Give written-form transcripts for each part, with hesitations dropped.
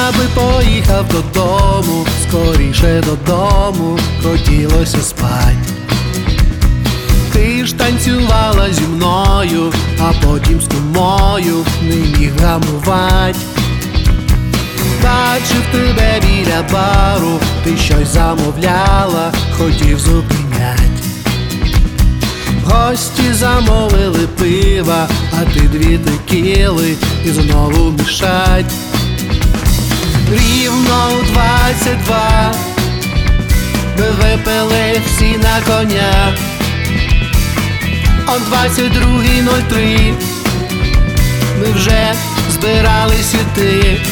Я би поїхав додому, скоріше додому, хотілося спать. Ти ж танцювала зі мною, а потім з кумою не міг гамувати. Бачив тебе біля бару, ти щось замовляла, хотів зупинять. Гості замовили пива, а ти 2 текіли і знову мішать. Рівно у 22 ми випили всі на коня. О 22:03 ми вже збирались іти.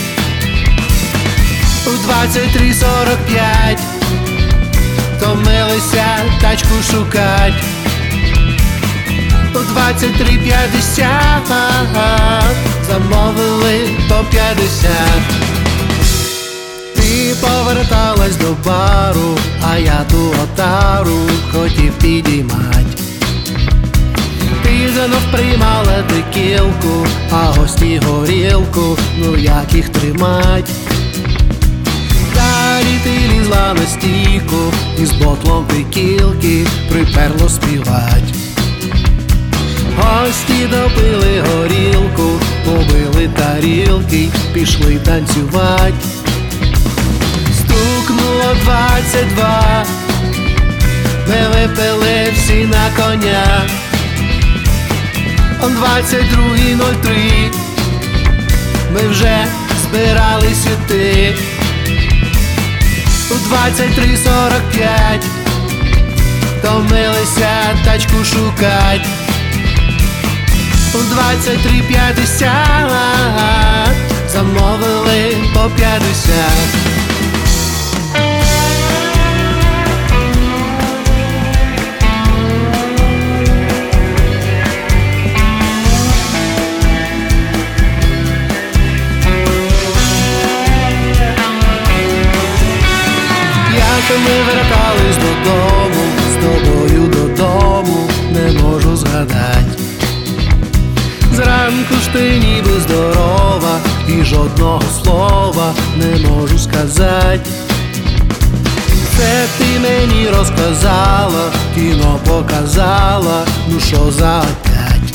У 23:45 втомилися тачку шукать. У 23:50 замовили по 50. Ти поверталась до бару, а я ту отару хотів підіймать. Ти знов приймала текілку, а гості горілку, ну як їх тримать? Далі ти лізла на стійку, і з ботлом текілки приперло співать. Гості допили горілку, побили тарілки, пішли танцювать. Стукнуло 22, ми випили всі на коня. О 22:03 ми вже збирались іти. У 23:45 втомилися тачку шукать. У 23:50 замовили по 50. Як ми вертались додому, з тобою додому, не можу згадать. Зранку ж ти ніби здорова, і жодного слова не можу сказать. Це ти мені розказала, кіно показала, ну що за опять?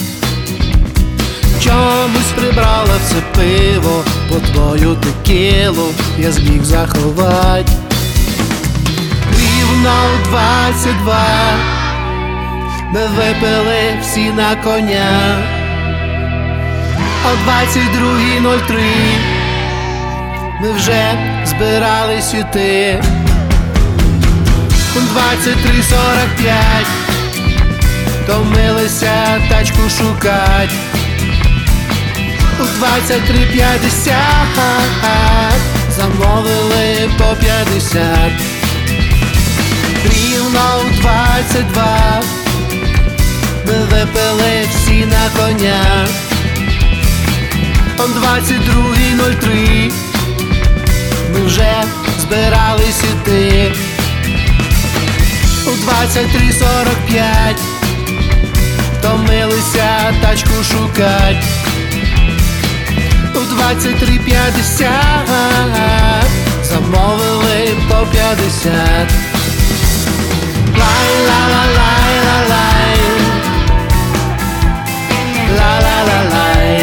Чомусь прибрала все пиво, по твою текілу я зміг заховать. Рівно у 22 ми випили всі на коня. О 22:03 ми вже збирались іти. У 23:45 втомилися тачку шукать. У 23:50 замовили по 50. Рівно у 22 ми випили всі на коня. О 22:03 ми вже збирались іти. У 23:45 втомилися тачку шукать. У 23:50 замовили по 50. Лай-ла-ла-лай-ла-лай, ла-ла-ла-лай,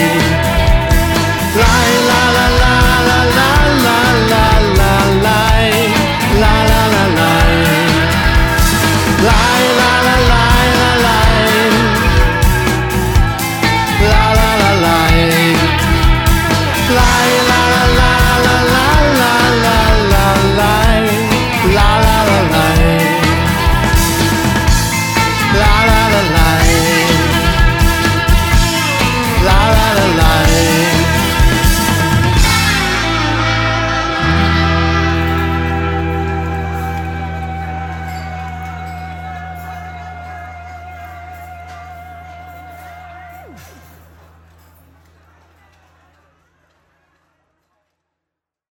лай-ла-ла-ла-ла-ла-ла-ла-лай, ла-ла-ла-лай, лай-ла-ла-лай-ла-лай, ла-ла-ла-лай, лай.